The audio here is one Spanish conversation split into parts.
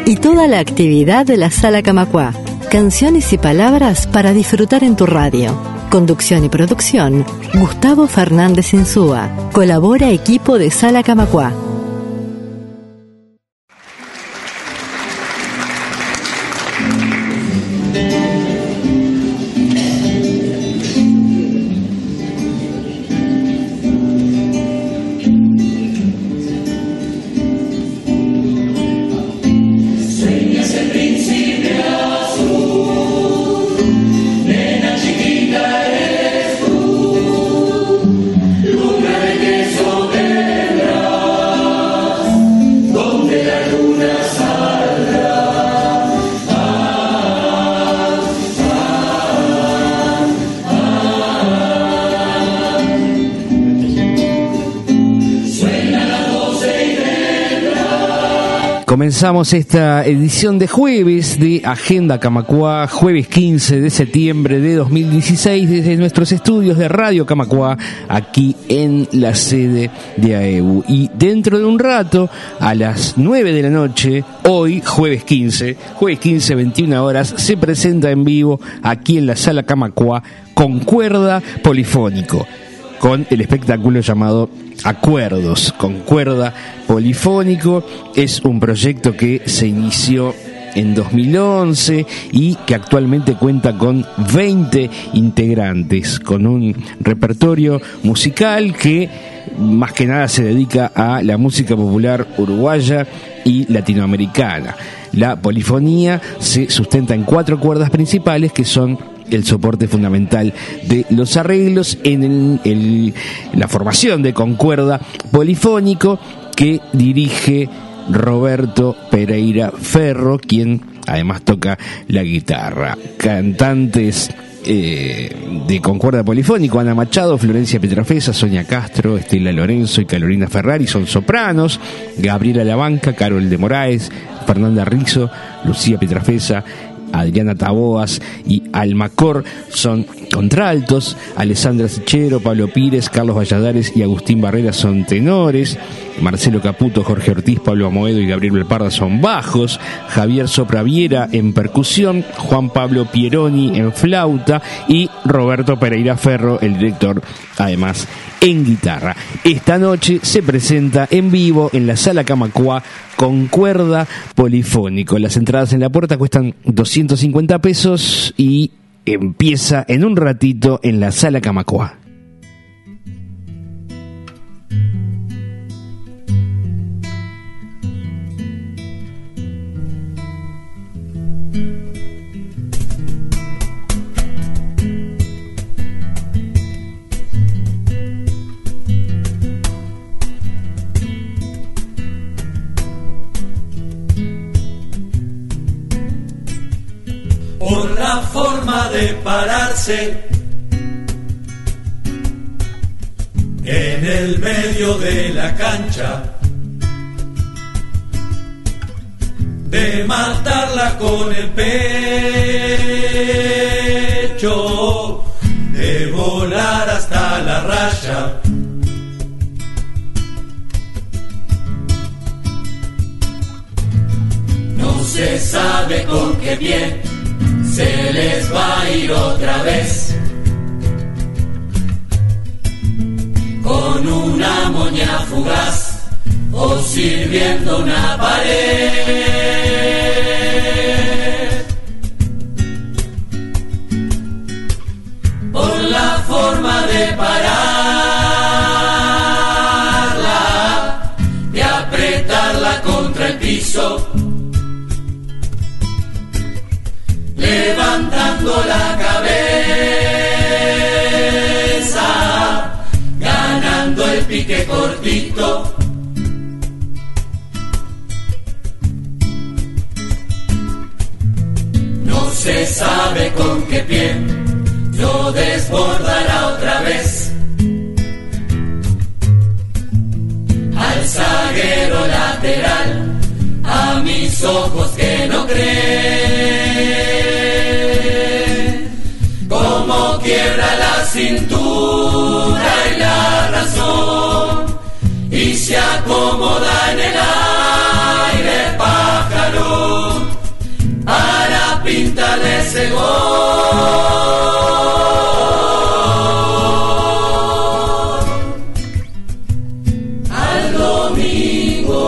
y toda la actividad de la Sala Camacuá. Canciones y palabras para disfrutar en tu radio. Conducción y producción, Gustavo Fernández Insúa. Colabora equipo de Sala Camacuá. Comenzamos esta edición de jueves de Agenda Camacuá, jueves 15 de septiembre de 2016, desde nuestros estudios de Radio Camacuá, aquí en la sede de AEBU. Y dentro de un rato, a las 9 de la noche, hoy, jueves 15, 21 horas, se presenta en vivo aquí en la Sala Camacuá Concuerda Polifónico, con el espectáculo llamado Acuerdos, Concuerda Polifónico. Es un proyecto que se inició en 2011 y que actualmente cuenta con 20 integrantes, con un repertorio musical que más que nada se dedica a la música popular uruguaya y latinoamericana. La polifonía se sustenta en 4 cuerdas principales que son el soporte fundamental de los arreglos en la formación de Concuerda Polifónico, que dirige Roberto Pereira Ferro, quien además toca la guitarra. Cantantes de Concuerda Polifónico: Ana Machado, Florencia Pietrafesa, Sonia Castro, Estela Lorenzo y Carolina Ferrari son sopranos, Gabriela Labanca, Carol de Moraes, Fernanda Rizzo, Lucía Pietrafesa, Adriana Taboas y Almacor son contraltos, Alessandra Sichero, Pablo Pires, Carlos Valladares y Agustín Barrera son tenores, Marcelo Caputo, Jorge Ortiz, Pablo Amoedo y Gabriel Belparda son bajos, Javier Sopraviera en percusión, Juan Pablo Pieroni en flauta y Roberto Pereira Ferro, el director, además en guitarra. Esta noche se presenta en vivo en la Sala Camacuá Concuerda Polifónico. Las entradas en la puerta cuestan 250 pesos y empieza en un ratito en la Sala Camacuá. Por la forma de pararse en el medio de la cancha, de matarla con el pecho, de volar hasta la raya. No se sabe con qué pie se les va a ir otra vez, con una moña fugaz o sirviendo una pared. Por la forma de pararla, de apretarla contra el piso, levantando la cabeza, ganando el pique cortito. No se sabe con qué pie lo desbordará otra vez. Al zaguero lateral, a mis ojos que no creen, como quiebra la cintura y la razón, y se acomoda en el aire pájaro. pintarle ese gol. Al domingo.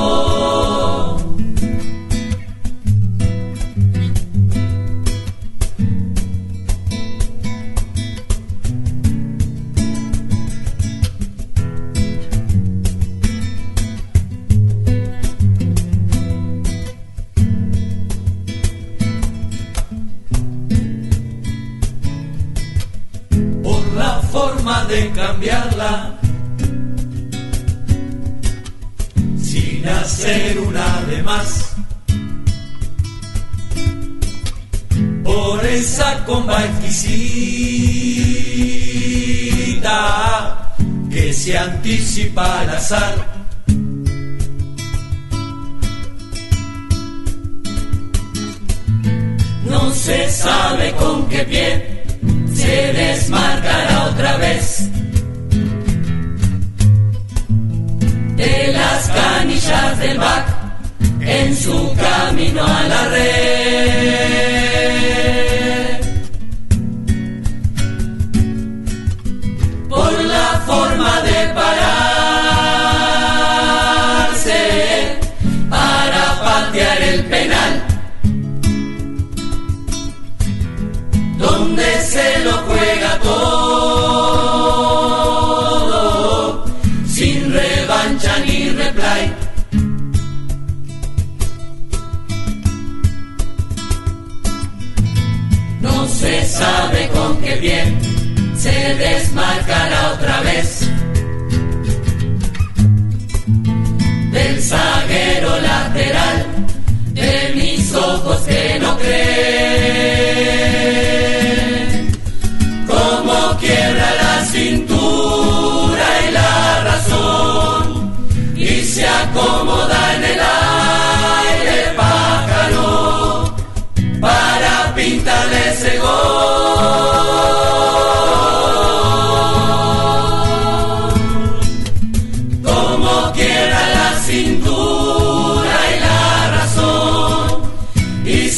De cambiarla sin hacer una de más, por esa comba exquisita que se anticipa al azar. No se sabe con qué pie se desmarcará otra vez de las canillas del back en su camino a la red. Por la forma de pararse para patear el penal, donde se lo juega todo, sin revancha ni replay. No se sabe con qué bien se desmarcará otra vez del zaguero lateral de mis ojos que no creen. Como quiebra la cintura y la razón y se acomoda en el aire pájaro para pintarle ese gol. Como quiebra la cintura y la razón y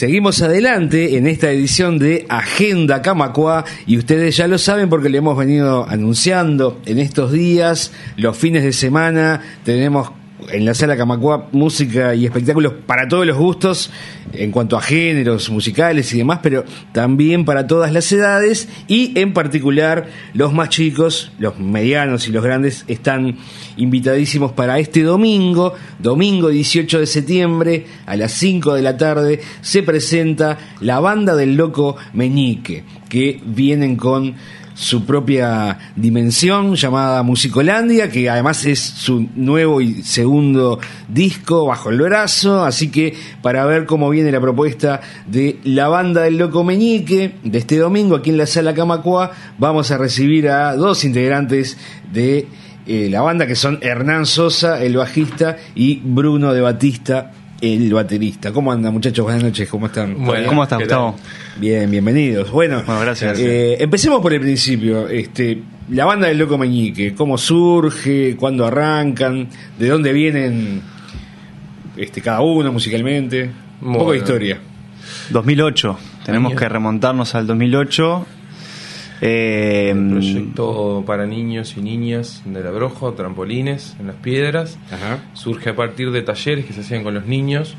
Seguimos adelante en esta edición de Agenda Camacuá y ustedes ya lo saben porque le hemos venido anunciando en estos días, los fines de semana tenemos en la Sala Camacuá música y espectáculos para todos los gustos en cuanto a géneros musicales y demás, pero también para todas las edades y en particular los más chicos, los medianos y los grandes están invitadísimos para este domingo 18 de septiembre a las 5 de la tarde se presenta la Banda del Loco Meñique, que vienen con su propia dimensión llamada Musicolandia, que además es su nuevo y segundo disco bajo el brazo, así que para ver cómo viene la propuesta de la Banda del Loco Meñique de este domingo aquí en la Sala Camacuá, vamos a recibir a dos integrantes de la banda, que son Hernán Sosa, el bajista, y Bruno de Batista, el baterista. ¿Cómo andan, muchachos? Buenas noches, ¿cómo están? Bueno, ¿cómo estás, Gustavo? Bien, bienvenidos. Bueno, gracias. Empecemos por el principio. La Banda del Loco Meñique, ¿cómo surge? ¿Cuándo arrancan? ¿De dónde vienen cada uno musicalmente? Un poco de historia. 2008. Tenemos que remontarnos al 2008. El proyecto para niños y niñas del Abrojo, trampolines en las piedras. Ajá. Surge a partir de talleres que se hacían con los niños,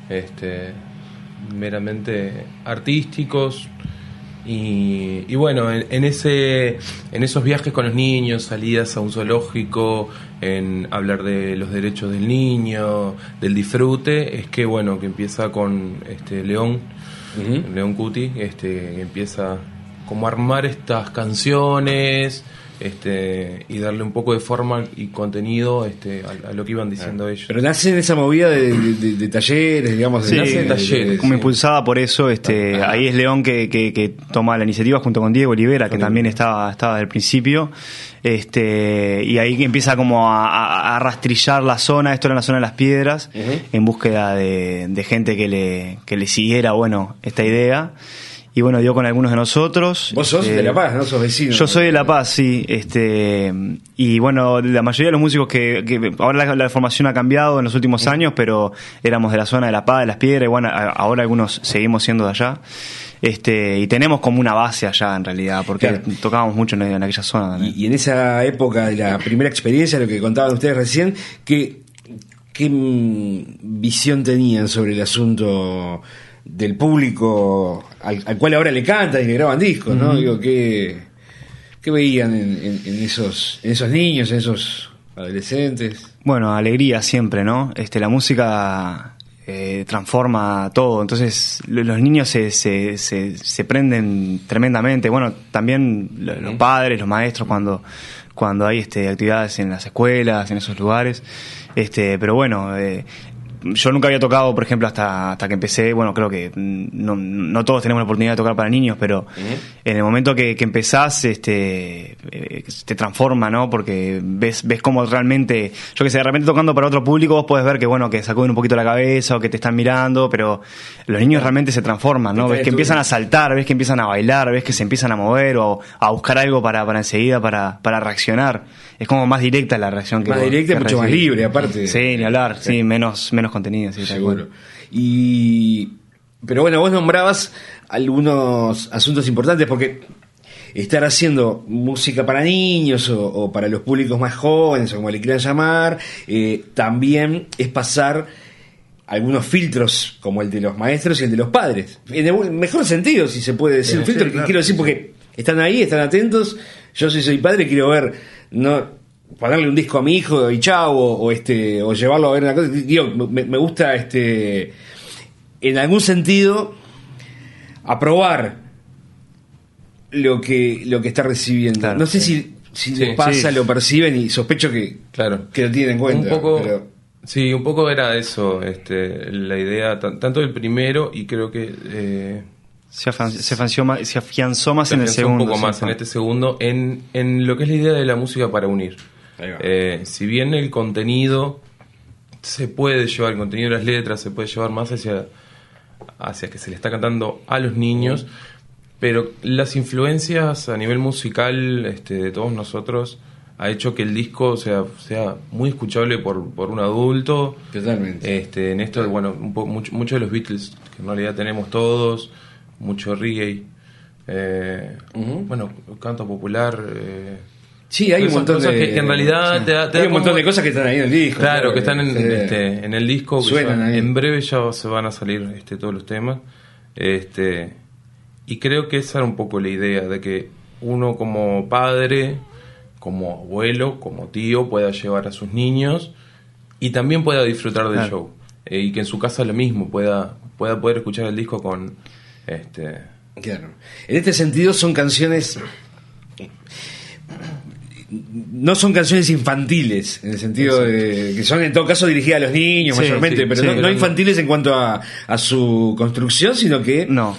meramente artísticos. Y bueno, en esos viajes con los niños, salidas a un zoológico, en hablar de los derechos del niño, del disfrute, es que bueno, que empieza con León, Uh-huh. León Cuti, que empieza como a armar estas canciones, y darle un poco de forma y contenido a lo que iban diciendo ellos. Pero nace en esa movida de talleres, digamos. Sí, nace de talleres. Como impulsada por eso, ahí es León que toma la iniciativa junto con Diego Olivera, que también estaba desde el principio. Y ahí que empieza como a rastrillar la zona. Esto era la zona de las piedras, uh-huh, en búsqueda de gente que le siguiera, esta idea. Y bueno, dio con algunos de nosotros. Vos sos de La Paz, ¿no? Sos vecino. Yo soy de La Paz, sí. Y bueno, la mayoría de los músicos que ahora la formación ha cambiado en los últimos años, pero éramos de la zona de La Paz, de Las Piedras, y bueno, ahora algunos seguimos siendo de allá. Y tenemos como una base allá en realidad, porque claro, tocábamos mucho en aquella zona también. Y en esa época de la primera experiencia, lo que contaban ustedes recién, ¿qué visión tenían sobre el asunto del público al cual ahora le cantan y le graban discos, ¿no? Digo, ¿qué veían en esos niños, en esos adolescentes? Bueno, alegría siempre, ¿no? La música transforma todo, entonces los niños se prenden tremendamente. Bueno, también los padres, los maestros, cuando hay actividades en las escuelas, en esos lugares. Pero bueno, yo nunca había tocado, por ejemplo, hasta que empecé. Bueno, creo que no todos tenemos la oportunidad de tocar para niños, pero en el momento que empezás, te transforma, ¿no? Porque ves cómo realmente, yo que sé, de repente tocando para otro público vos podés ver que sacuden un poquito la cabeza o que te están mirando, pero los niños realmente se transforman, ¿no? Ves que empiezan a saltar, ves que empiezan a bailar, ves que se empiezan a mover o a buscar algo para enseguida para reaccionar. Es como más directa la reacción que más vos, directa, que mucho más libre, aparte. Sí, ni hablar, sí, menos contenido, sí, seguro. Pero bueno, vos nombrabas algunos asuntos importantes, porque estar haciendo música para niños o para los públicos más jóvenes, o como le quieran llamar, también es pasar algunos filtros, como el de los maestros y el de los padres. En el mejor sentido, si se puede decir. Un filtro, claro, que quiero decir, porque están ahí, están atentos. Yo soy padre, quiero ver, no ponerle un disco a mi hijo y chao, o llevarlo a ver una cosa. Digo, me gusta en algún sentido aprobar lo que está recibiendo. Claro, no sé si les pasa, lo perciben, y sospecho que lo tienen en cuenta. Un poco, sí, un poco era eso, la idea tanto del primero, y creo que se afianzó más en el segundo. Un poco más en este segundo, en lo que es la idea de la música para unir. Si bien el contenido se puede llevar, el contenido de las letras se puede llevar más hacia que se le está cantando a los niños, pero las influencias a nivel musical de todos nosotros ha hecho que el disco sea muy escuchable por un adulto. Totalmente. En esto, bueno, mucho de los Beatles, que en realidad tenemos todos, mucho reggae, bueno, canto popular. Sí, hay un montón de que en realidad sí. te da hay un montón de cosas que están ahí en el disco. Claro, que están en el disco. Suenan ahí. En breve ya se van a salir todos los temas. Y creo que esa era un poco la idea, de que uno como padre, como abuelo, como tío, pueda llevar a sus niños y también pueda disfrutar del show. Y que en su casa lo mismo, pueda poder escuchar el disco con... Claro. En este sentido son canciones... No son canciones infantiles, en el sentido de que son en todo caso dirigidas a los niños mayormente, pero no infantiles en cuanto a su construcción, sino que no.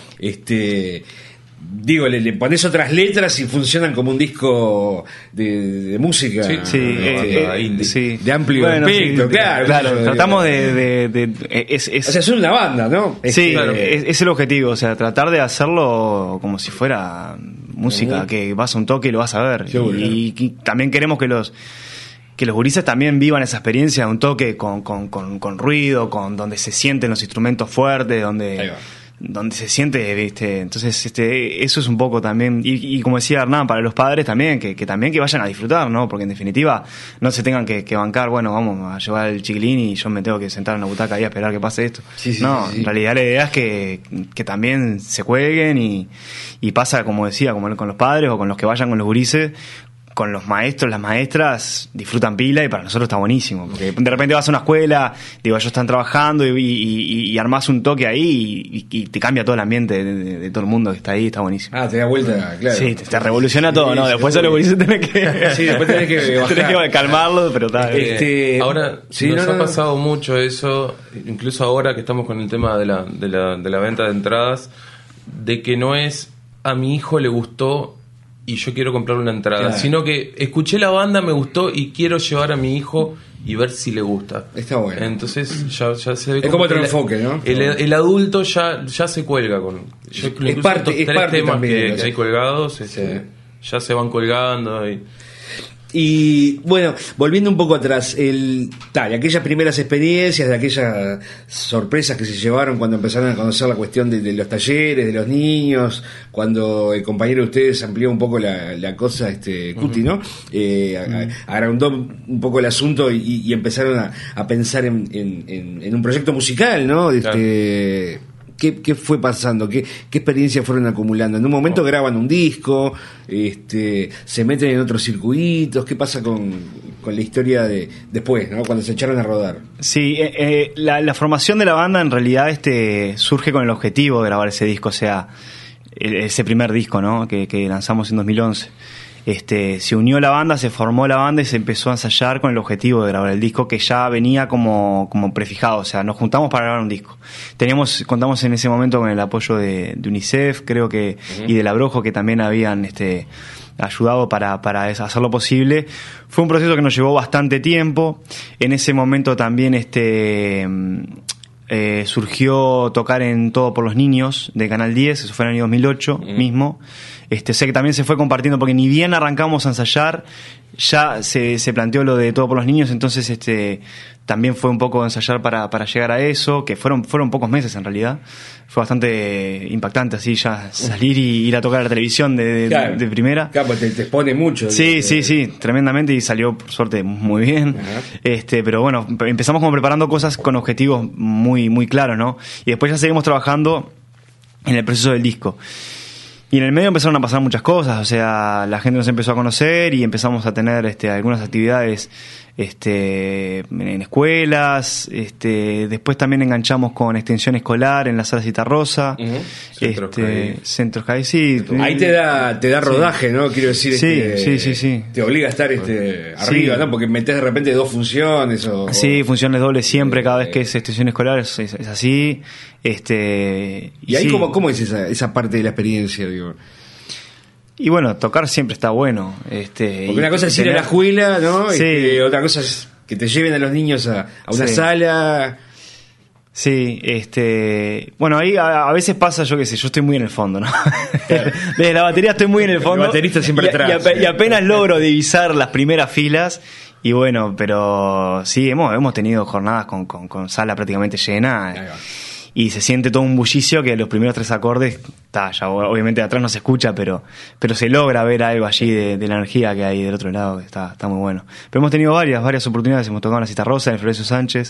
Digo, le pones otras letras y funcionan como un disco de música de amplio espectro, claro. Tratamos de o sea, es una banda, ¿no? Sí, claro. Es el objetivo, o sea, tratar de hacerlo como si fuera música, que vas a un toque y lo vas a ver. Y también queremos que los gurises también vivan esa experiencia de un toque con ruido, donde se sienten los instrumentos fuertes, donde se siente, ¿viste? Entonces eso es un poco también, y como decía Hernán, para los padres también, que también que vayan a disfrutar, ¿no? Porque en definitiva no se tengan que bancar, bueno, vamos a llevar el chiquilín y yo me tengo que sentar en una butaca ahí a esperar que pase esto. En realidad la idea es que también se cuelguen y pasa, como decía, como con los padres o con los que vayan con los gurises, con los maestros, las maestras, disfrutan pila, y para nosotros está buenísimo, porque de repente vas a una escuela, digo, ellos están trabajando y armás un toque ahí y te cambia todo el ambiente de todo el mundo que está ahí, está buenísimo. Te da vuelta, claro. Sí, te revoluciona todo, ¿no? Después solo tenés que después tenés que bajar. Tenés que calmarlo, pero está. Ahora nos ha pasado mucho eso, incluso ahora que estamos con el tema de la venta de entradas, de que no es a mi hijo le gustó y yo quiero comprarle una entrada, sino que escuché la banda, me gustó y quiero llevar a mi hijo y ver si le gusta. Está bueno. Entonces ya se ve es como otro enfoque, ¿no? El adulto ya se cuelga con... Es parte temas también, que hay colgados, ya se van colgando y bueno, volviendo un poco atrás, de aquellas primeras experiencias, de aquellas sorpresas que se llevaron cuando empezaron a conocer la cuestión de los talleres, de los niños, cuando el compañero de ustedes amplió un poco la cosa, Cuti, ¿no? Agrandó un poco el asunto y empezaron a pensar en un proyecto musical, ¿no? Claro. ¿Qué fue pasando? ¿Qué experiencias fueron acumulando? En un momento graban un disco, se meten en otros circuitos. ¿Qué pasa con la historia de después, ¿no? Cuando se echaron a rodar? Sí, la formación de la banda en realidad surge con el objetivo de grabar ese disco, o sea, ese primer disco, ¿no? que lanzamos en 2011. Se unió la banda, se formó la banda y se empezó a ensayar con el objetivo de grabar el disco, que ya venía como prefijado, o sea, nos juntamos para grabar un disco. Contamos en ese momento con el apoyo de UNICEF, creo que, y de La Brojo, que también habían ayudado para hacerlo posible. Fue un proceso que nos llevó bastante tiempo. En ese momento también surgió tocar en Todo por los Niños de Canal 10, eso fue en el año 2008 mismo. Sé que también se fue compartiendo, porque ni bien arrancamos a ensayar, ya se planteó lo de Todo por los Niños, entonces también fue un poco ensayar para llegar a eso, que fueron pocos meses en realidad. Fue bastante impactante así ya salir y ir a tocar a la televisión de primera. Claro, pues te expone mucho. Sí, tremendamente, y salió por suerte muy bien. Pero bueno, empezamos como preparando cosas con objetivos muy, muy claros, ¿no? Y después ya seguimos trabajando en el proceso del disco. Y en el medio empezaron a pasar muchas cosas, o sea, la gente nos empezó a conocer y empezamos a tener algunas actividades en escuelas, después también enganchamos con extensión escolar en la Sala Citarrosa, Centros CAI, sí. Ahí te da rodaje, ¿no? Quiero decir, sí. Te obliga a estar arriba, ¿no? Porque metés de repente 2 funciones Sí, funciones dobles siempre, cada vez que es extensión escolar es así. Y ahí ¿cómo es esa parte de la experiencia, digo? Y bueno, tocar siempre está bueno. Porque una cosa es ir a la escuela, ¿no? Sí. Otra cosa es que te lleven a los niños a una sala. Sí, bueno, ahí a veces pasa, yo qué sé, yo estoy muy en el fondo, ¿no? Desde la batería estoy muy en el fondo. El baterista siempre atrás. Y apenas logro divisar las primeras filas. Y bueno, pero sí, hemos tenido jornadas con sala prácticamente llena. Y se siente todo un bullicio que los primeros 3 acordes, ya obviamente de atrás no se escucha, pero se logra ver algo allí de la energía que hay del otro lado, que está muy bueno. Pero hemos tenido varias oportunidades, hemos tocado en la Citarrosa, en el Florencio Sánchez,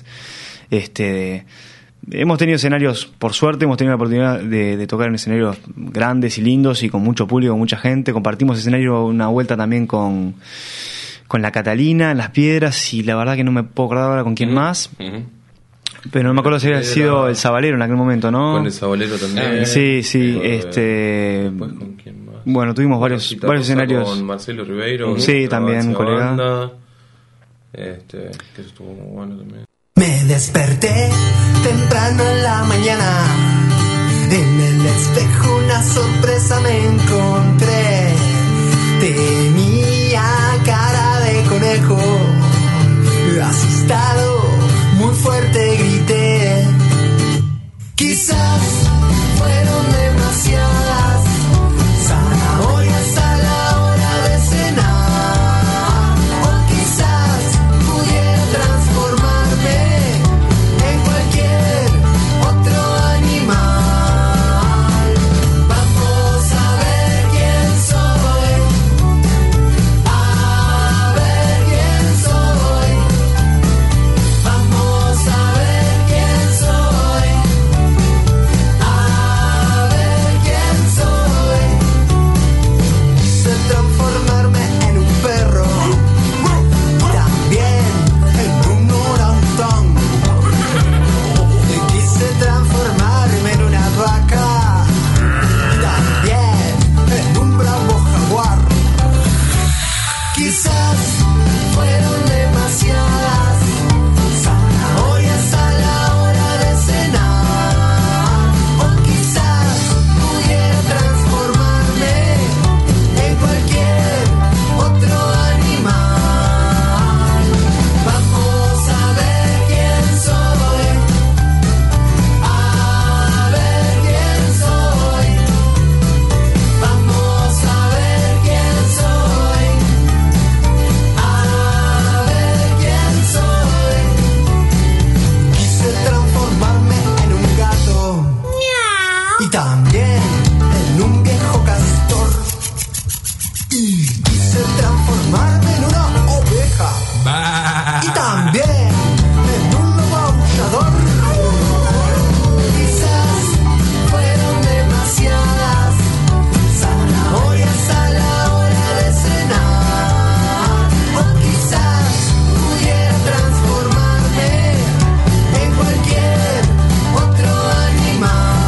hemos tenido escenarios, por suerte, hemos tenido la oportunidad de tocar en escenarios grandes y lindos y con mucho público, con mucha gente. Compartimos escenario una vuelta también con la Catalina, en Las Piedras, y la verdad que no me puedo acordar ahora con quién más. Pero no me acuerdo si había sido el Sabalero en aquel momento, ¿no? Con el Sabalero también. Sí. Después, ¿con quién más? Bueno, tuvimos varios escenarios. Con Marcelo Ribeiro. Sí, también, un colega. Banda, que eso estuvo muy bueno también. Me desperté temprano en la mañana. En el espejo una sorpresa me encontré. Tenía cara de conejo. Asustado, muy fuerte grité. Quizás fueron demasiadas zanahorias a la hora de cenar. O quizás pudiera transformarme en cualquier otro animal. Vamos a ver quién soy. A ver quién soy. Vamos a ver quién soy. A ver quién soy. Quise transformarme en un perro y también en un orangután. Y quise transformarme en una vaca y también en un bravo jaguar. Quizás fueron demasiadas zanahorias a la hora de cenar. O quizás pudiera transformarme en cualquier otro animal. Vamos a ver quién soy. A ver quién soy. Vamos a ver quién soy. A ver quién soy. Quise transformarme en un gato y también en un viejo castor. Y quise transformarme en una oveja y también en un lobo aullador. Quizás fueron demasiadas zanahorias a la hora de cenar. O quizás pudiera transformarme en cualquier otro animal.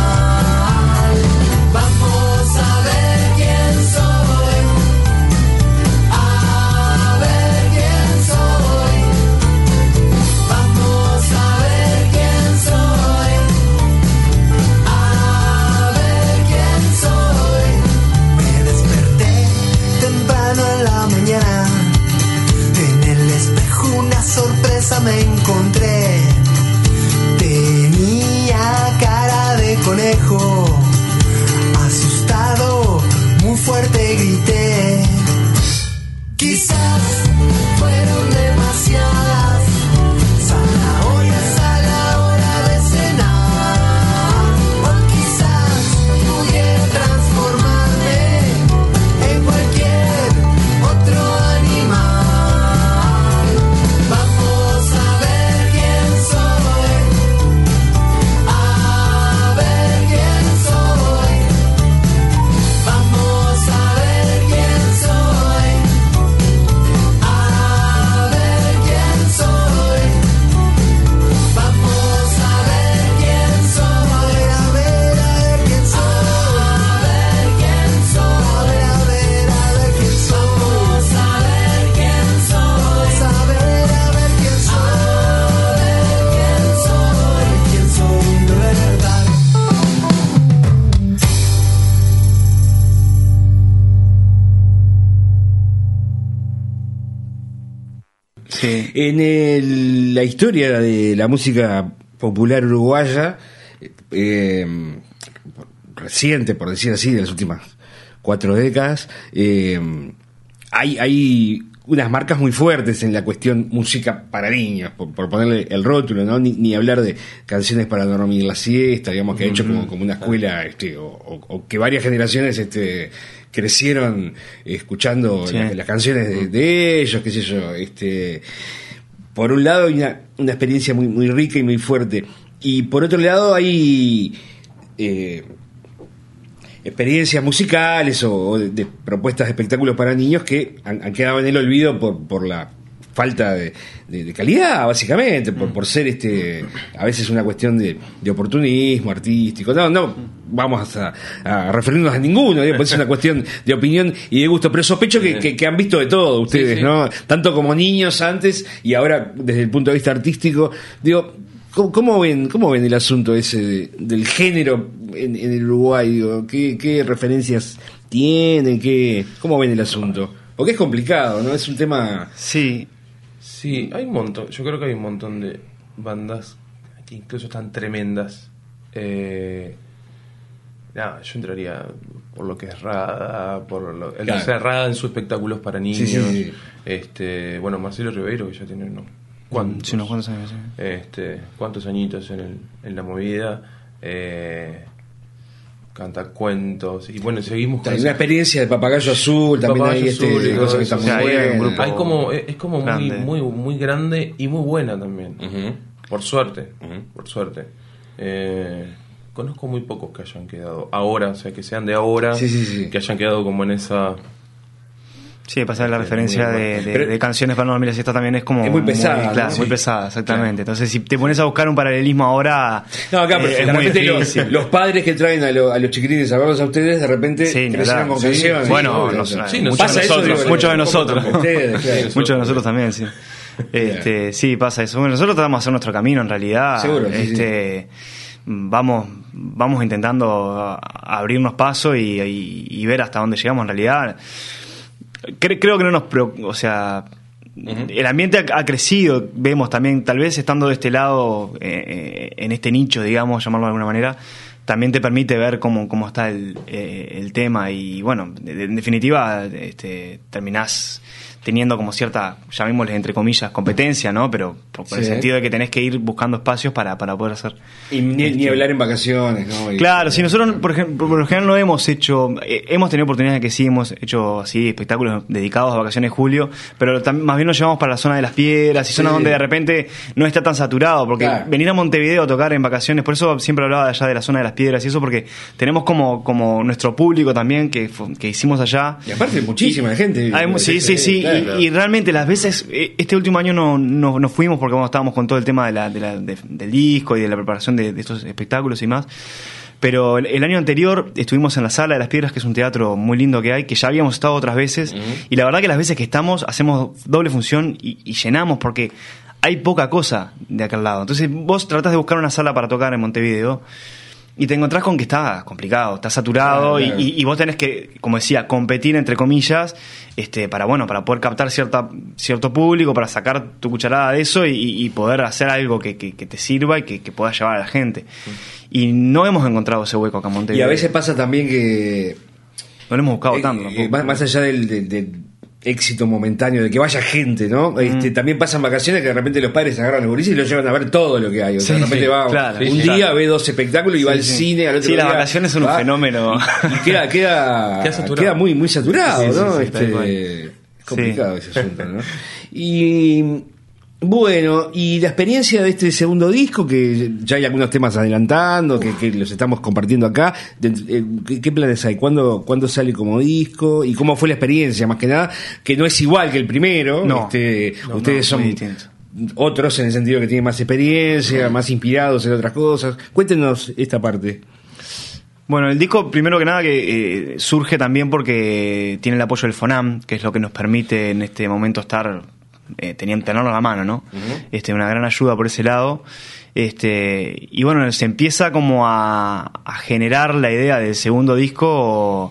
Vamos a ver quién soy. A ver quién soy. Vamos a ver quién soy. A ver quién soy. Me desperté temprano en la mañana. En el espejo una sorpresa me encontré. Tenía cara de conejo. Asustado, muy fuerte grité. Quizás fueron demasiadas zanahorias a la hora de cenar. O quizás pudiera transformarme en cualquier otro animal. Vamos a ver quién soy. A ver quién soy. Vamos a ver quién soy. A ver quién soy. Vamos a ver quién soy. A ver quién soy. A ver quién soy. A ver quién soy. Vamos a ver quién soy. A ver quién soy. A ver quién soy de verdad. Sí. En la historia de la música popular uruguaya, reciente, por decir así, de las últimas 4 décadas, hay unas marcas muy fuertes en la cuestión música para niños, por ponerle el rótulo, ¿no? Ni hablar de canciones para dormir la siesta, digamos, que ha hecho como una escuela, o que varias generaciones crecieron escuchando Sí. las canciones de ellos, qué sé yo. Por un lado hay una experiencia muy, muy rica y muy fuerte, y por otro lado hay experiencias musicales o de propuestas de espectáculos para niños que han quedado en el olvido por la falta de calidad, básicamente, por ser a veces una cuestión de oportunismo artístico. No vamos a referirnos a ninguno, puede ser una cuestión de opinión y de gusto, pero sospecho que han visto de todo ustedes, Sí, sí. ¿no? Tanto como niños antes y ahora desde el punto de vista artístico. Digo, ¿cómo ven el asunto ese del género en el Uruguay? Digo, ¿qué referencias tienen? ¿Cómo ven el asunto? Porque es complicado, ¿no? Es un tema... Sí, Sí, hay un montón. Yo creo que hay un montón de bandas que incluso están tremendas. Yo entraría por lo que es Rada, Claro. o sea, Rada en sus espectáculos para niños. Sí. Bueno, Marcelo Ribeiro, que ya tiene unos cuantos, sí, unos cuantos años. Sí. cuantos añitos en la movida. Canta cuentos. Y bueno, seguimos con Hay esa- una experiencia de Papagayo Azul, también Papagayo hay Azul y todo cosa que está eso. muy O sea, ahí hay un buena. grupo Hay como, es como grande. muy grande y muy buena también. Ujú. Por suerte, Ujú. por suerte. Conozco muy pocos que hayan quedado ahora, o sea, que sean de ahora, Sí. que hayan quedado como en esa... Sí, pasar la referencia de Pero- canciones para no dormir la siesta también es como Es muy pesada, claro, ¿no? muy Sí. pesada, exactamente. Entonces, si te pones a buscar un paralelismo ahora, No, acá, pero es de muy repente difícil. los padres que traen a los chiquilines a verlos a ustedes, de repente Sí, ni crecieron hablar. con Sí. canciones. Bueno, ¿no? nos- sí, Pasa eso, nosotros, digo, muchos de ¿cómo nosotros. tampoco ustedes, claro. Muchos de nosotros también, sí. Sí, pasa eso. Bueno, nosotros tratamos de hacer nuestro camino en realidad. Seguro, sí, Vamos intentando abrirnos paso y ver hasta dónde llegamos en realidad. Creo que no nos preocupa, o sea, el ambiente ha crecido, vemos también, tal vez estando de este lado, en este nicho, digamos, llamarlo de alguna manera, también te permite ver cómo está el tema y bueno, en definitiva, terminás teniendo como cierta, llamémosle entre comillas, competencia, ¿no? Pero por el Sí. sentido de que tenés que ir buscando espacios para poder hacer. Y ni hablar en vacaciones, ¿no? Claro, si nosotros, por ejemplo, por lo general no hemos hecho, hemos tenido oportunidades de que sí, hemos hecho así espectáculos dedicados a vacaciones de julio, pero más bien nos llevamos para la zona de las piedras y zonas donde de repente no está tan saturado, porque Claro. venir a Montevideo a tocar en vacaciones, por eso siempre hablaba de allá de la zona de las piedras y eso, porque tenemos como nuestro público también que hicimos allá. Y aparte, muchísima gente. Sí. Claro. Y realmente las veces, este último año no fuimos porque bueno, estábamos con todo el tema del disco y de la preparación de estos espectáculos y más. Pero el año anterior estuvimos en la Sala de las Piedras, que es un teatro muy lindo que hay, que ya habíamos estado otras veces. Y la verdad que las veces que estamos hacemos doble función y llenamos porque hay poca cosa de aquel lado. Entonces vos tratás de buscar una sala para tocar en Montevideo y te encontrás con que está complicado, está saturado. Claro. Y vos tenés que, como decía, competir entre comillas para poder captar cierto público, para sacar tu cucharada de eso y poder hacer algo que te sirva y que puedas llevar a la gente. Y no hemos encontrado ese hueco acá en Y Montevideo. a veces pasa también que no lo hemos buscado tanto. tampoco. más allá del éxito momentáneo de que vaya gente, ¿no? También pasan vacaciones que de repente los padres agarran los gurises y los llevan a ver todo lo que hay. O sea, Sí, de repente sí, va claro. un Sí, día, claro. ve 2 espectáculos y va al Sí. cine, al otro Sí, día las vacaciones son un va, fenómeno. Y queda saturado. muy, muy saturado, Sí, sí, ¿no? sí, tal cual. Es complicado ese asunto, ¿no? Y bueno, y la experiencia de este segundo disco, que ya hay algunos temas adelantando, que los estamos compartiendo acá, ¿qué planes hay? ¿Cuándo sale como disco? ¿Y cómo fue la experiencia? Más que nada, que no es igual que el primero. No. Ustedes son muy distinto. otros en el sentido que tienen más experiencia, más inspirados en otras cosas. Cuéntenos esta parte. Bueno, el disco, primero que nada, que surge también porque tiene el apoyo del FONAM, que es lo que nos permite en este momento estar tenerlo a la mano, ¿no? Una gran ayuda por ese lado. Y bueno, se empieza como a generar la idea del segundo disco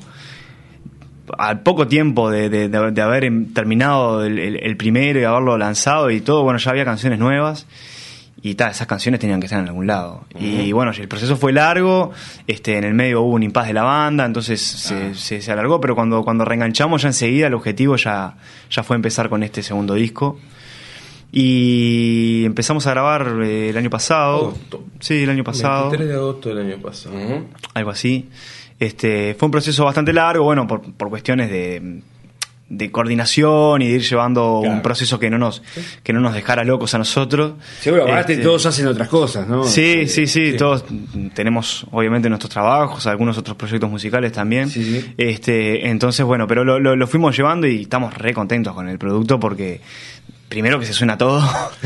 al poco tiempo de haber terminado el primero y haberlo lanzado y todo. Bueno, ya había canciones nuevas. y esas canciones tenían que estar en algún lado. Y bueno, el proceso fue largo, en el medio hubo un impasse de la banda, entonces se alargó, pero cuando reenganchamos ya enseguida el objetivo ya fue empezar con este segundo disco. Y empezamos a grabar el año pasado. Agosto. Sí, el año pasado. 23 de agosto del año pasado. Algo así. Fue un proceso bastante largo, bueno, por cuestiones de coordinación y de ir llevando un proceso que no nos dejara locos a nosotros. Seguro, aparte todos hacen otras cosas, ¿no? Sí, todos tenemos obviamente nuestros trabajos, algunos otros proyectos musicales también. Sí. Entonces, bueno, pero lo fuimos llevando y estamos re contentos con el producto porque primero que se suena todo.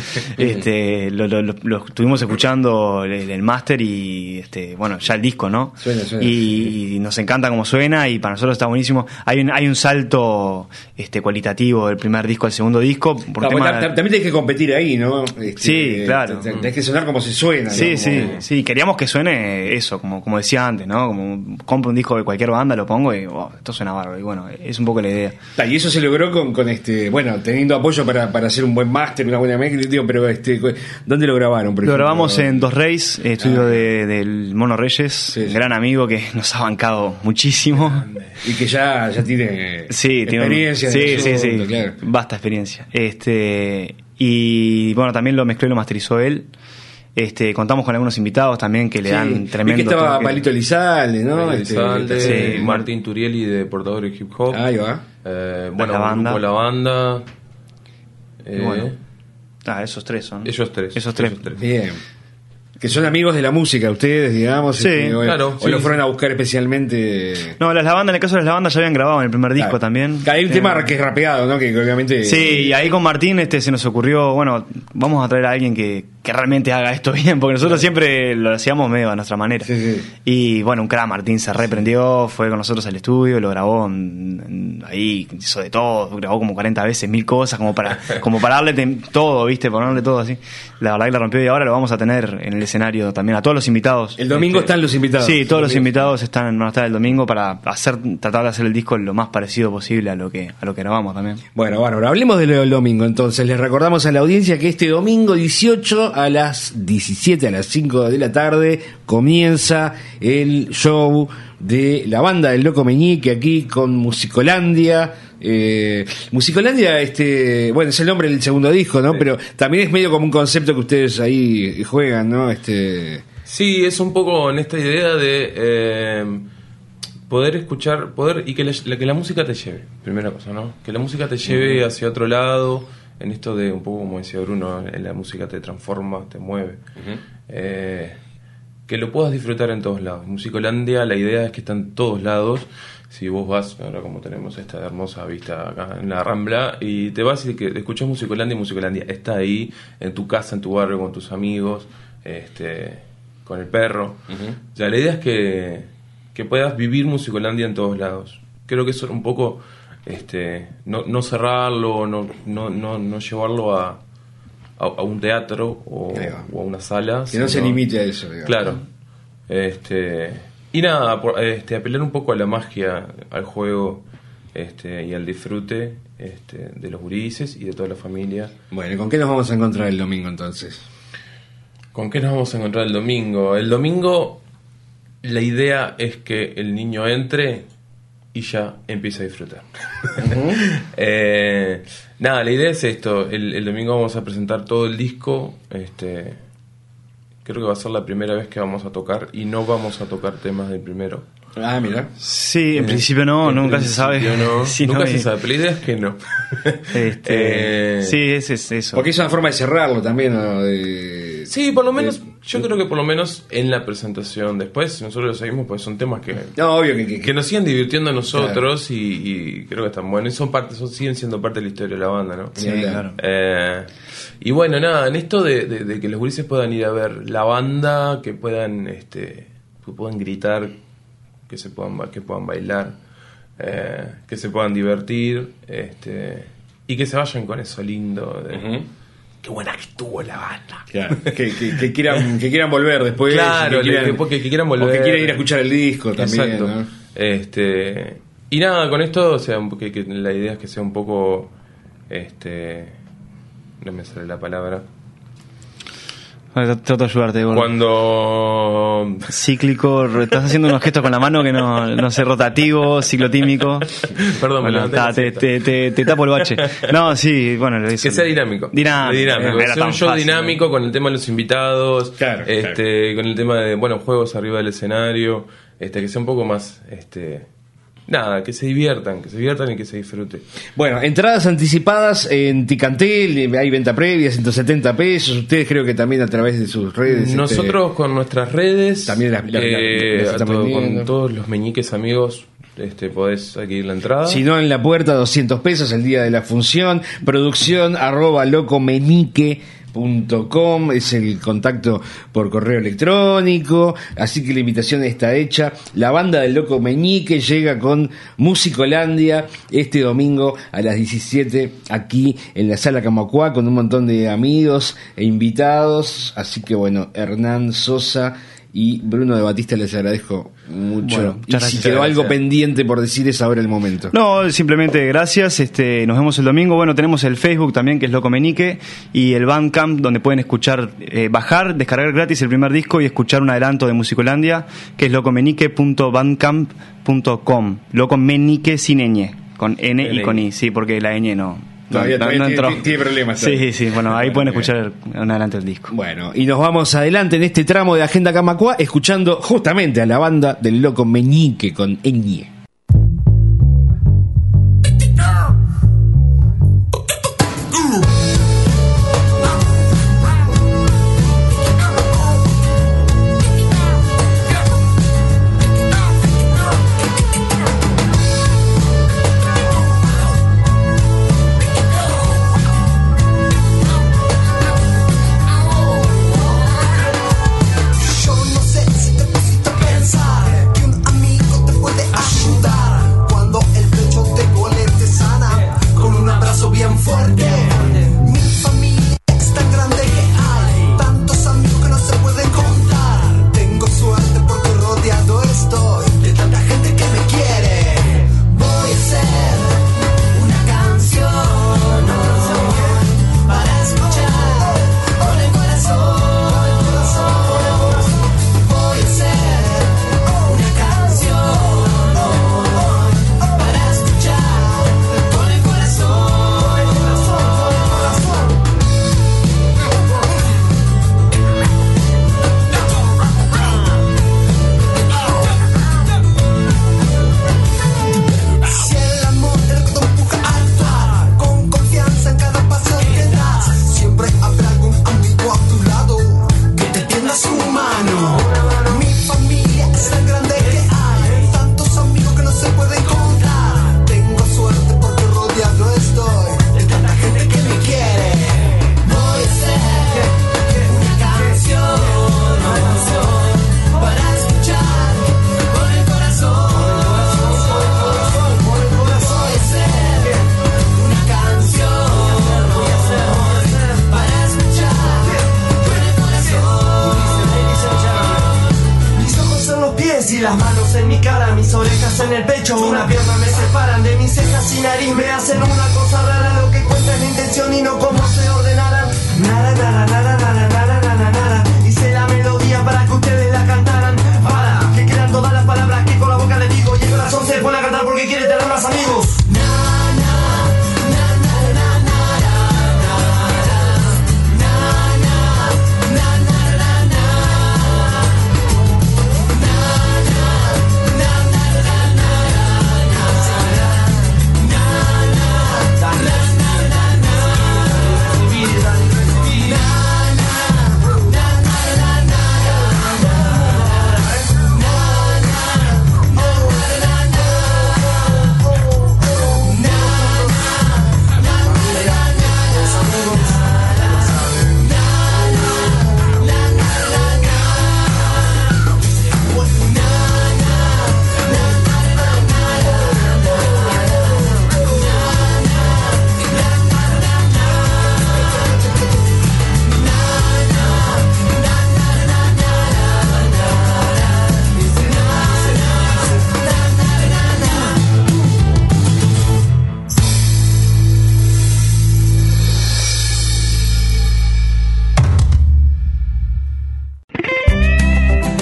Lo estuvimos escuchando el máster y bueno, ya el disco, ¿no? Suena, y nos encanta cómo suena y para nosotros está buenísimo. Hay un salto cualitativo del primer disco al segundo disco. También tenés que competir ahí, ¿no? Sí, claro. Tenés que sonar como se suena. Sí, ¿no? sí. Queríamos que suene eso, como decía antes, ¿no? Como compro un disco de cualquier banda, lo pongo y esto suena bárbaro. Y bueno, es un poco la idea. Y eso se logró con bueno, teniendo apoyo para hacer un buen máster, una buena mezcla, pero ¿dónde lo grabaron? Por Lo ejemplo? grabamos en Dos Reyes, estudio del Mono Reyes, gran amigo que nos ha bancado muchísimo. Y que ya tiene experiencia. Sí, claro. Basta experiencia. Y bueno, también lo mezcló y lo masterizó él. Contamos con algunos invitados también que le dan tremendo. Vi que estaba toque. Palito Elizalde, ¿no? Palito Elizalde, sí. Martín Turieli de Portadores Hip Hop. Ahí va. Bueno, La Banda. grupo La Banda. Bueno. Esos tres son. Esos tres. Bien. Que son amigos de la música, ustedes, digamos. Sí, claro. O lo fueron a buscar especialmente. No, las La Banda, en el caso de las La Banda ya habían grabado en el primer disco también. Hay un tema que es rapeado, ¿no? Que obviamente. Sí, y ahí con Martín se nos ocurrió, bueno, vamos a traer a alguien que realmente haga esto bien, porque nosotros siempre lo hacíamos medio a nuestra manera. Sí. Y bueno, un crack, Martín se reprendió, fue con nosotros al estudio, lo grabó ahí, hizo de todo, grabó como 40 veces, 1000 cosas, como para darle todo, ¿viste? Ponerle todo así. La verdad que la rompió y ahora lo vamos a tener en el escenario también, a todos los invitados. El domingo están los invitados. Sí, todos los invitados van a estar el domingo para tratar de hacer el disco lo más parecido posible a lo que grabamos también. Bueno, hablemos de lo del domingo entonces. Les recordamos a la audiencia que este domingo 18 a las 17, a las 5 de la tarde, comienza el show de la banda del Loco Meñique aquí con Musicolandia. Musicolandia, bueno, es el nombre del segundo disco, ¿no? Sí. Pero también es medio como un concepto que ustedes ahí juegan, ¿no? Sí, es un poco en esta idea de poder escuchar, y que la música te lleve, primera cosa, ¿no? Que la música te lleve hacia otro lado, en esto de un poco como decía Bruno, la música te transforma, te mueve. Que lo puedas disfrutar en todos lados. Musicolandia, la idea es que está en todos lados. Si vos vas, ahora como tenemos esta hermosa vista acá en la Rambla, y te vas y que escuchás Musicolandia, y Musicolandia está ahí, en tu casa, en tu barrio, con tus amigos, con el perro. O sea, la idea es que puedas vivir Musicolandia en todos lados. Creo que eso es un poco no cerrarlo, no llevarlo a un teatro o a una sala. Que no se limite a eso, digamos. Claro. Y nada, apelar un poco a la magia, al juego y al disfrute de los gurises y de toda la familia. Bueno, ¿con qué nos vamos a encontrar el domingo entonces? ¿Con qué nos vamos a encontrar el domingo? El domingo la idea es que el niño entre y ya empiece a disfrutar. Nada, la idea es esto. El domingo vamos a presentar todo el disco. Creo que va a ser la primera vez que vamos a tocar y no vamos a tocar temas del primero. Ah, mira. Sí, en principio no, nunca se sabe. No, sí, nunca se sabe, pero la idea es que no. Sí, es eso. Porque es una forma de cerrarlo también, ¿no? Sí, por lo menos, yo creo que por lo menos en la presentación. Después nosotros lo seguimos porque son temas que obvio que nos siguen divirtiendo a nosotros, claro. y creo que están buenos. Y siguen siendo parte de la historia de la banda, ¿no? Sí, claro. Y bueno, nada, en esto de que los gurises puedan ir a ver la banda, que puedan gritar, que puedan bailar, que se puedan divertir, y que se vayan con eso lindo de qué buena que estuvo la banda. Claro. que quieran volver después. Claro, que quieran volver. O que quieran ir a escuchar el disco también. Exacto. ¿No? Y nada, con esto, o sea, que la idea es que sea un poco, no me sale la palabra. Trato de ayudarte, gordo. Cuando... Cíclico, estás haciendo unos gestos con la mano que no sé, rotativo, ciclotímico. Perdón, me Bueno, levanté. te tapo el bache. No, sí, bueno, lo hice. Que sea dinámico. Dinámico. Que Era sea un tan show fácil, dinámico con el tema de los invitados. Claro, con el tema de, juegos arriba del escenario. Que sea un poco más, nada, que se diviertan y que se disfrute. Bueno, entradas anticipadas en Ticantel, hay venta previa, 170 pesos. Ustedes creo que también a través de sus redes. Nosotros con nuestras redes, también las están vendiendo. con todos los meñiques amigos, podés adquirir la entrada. Si no, en la puerta, 200 pesos el día de la función. Producción @locomenique.com es el contacto por correo electrónico, así que la invitación está hecha. La banda del Loco Meñique llega con Musicolandia este domingo a las 17 aquí en la Sala Camacuá con un montón de amigos e invitados, así que bueno, Hernán Sosa y Bruno de Batista, les agradezco mucho. Bueno, y muchas si gracias. quedó algo Gracias. pendiente por decir, es ahora el momento. No, simplemente gracias. Nos vemos el domingo. Bueno, tenemos el Facebook también, que es Loco Meñique, y el Bandcamp, donde pueden escuchar, descargar gratis el primer disco y escuchar un adelanto de Musicolandia, que es locomenique.bandcamp.com. Loco Meñique sin ñ, con N y con I, sí, porque la ñ no entró. Tiene problemas. Sí, bueno, ahí pueden escuchar un adelanto del disco. Bueno, y nos vamos adelante en este tramo de Agenda Camacuá escuchando justamente a la banda del Loco Meñique con ñ. Yo no sé si te pusiste a pensar que un amigo te puede ayudar cuando el pecho te duele, te sana con un abrazo bien fuerte. Mi familia es tan grande que hay tantos amigos que no se pueden contar. Tengo suerte porque rodeado estoy de tanta gente que me quiere. Voy a hacer una canción para escuchar con el corazón. Voy a hacer una canción para escuchar con el corazón. Si el amor es lo que te empuja a actuar, con confianza en cada paso que das, siempre habrá algún amigo a tu lado que te tienda su mano. Mi familia es tan grande que hay tantos amigos que no se pueden contar. Tengo suerte porque rodeado estoy de tanta gente que me quiere. Voy a hacer una canción para escuchar con el corazón. Voy a hacer una canción para escuchar con el corazón. Mis ojos en los pies y las manos en mi cara, mis orejas en el pecho, una pierna me separan de mis cejas y nariz, me hacen una cosa rara. Lo que cuenta es la intención y no cómo se ordenaran. Nada, nada, nada, nada, nada, nada, nada. Hice la melodía para que ustedes la cantaran, para que quedan todas las palabras que con la boca les digo y el corazón se pone a cantar porque quiere tener más amigos.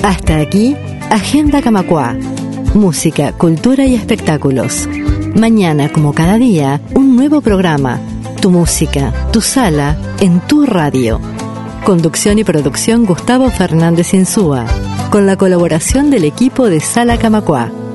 Hasta aquí, Agenda Camacuá. Música, cultura y espectáculos. Mañana, como cada día, un nuevo programa. Tu música, tu sala, en tu radio. Conducción y producción Gustavo Fernández Insúa, con la colaboración del equipo de Sala Camacuá.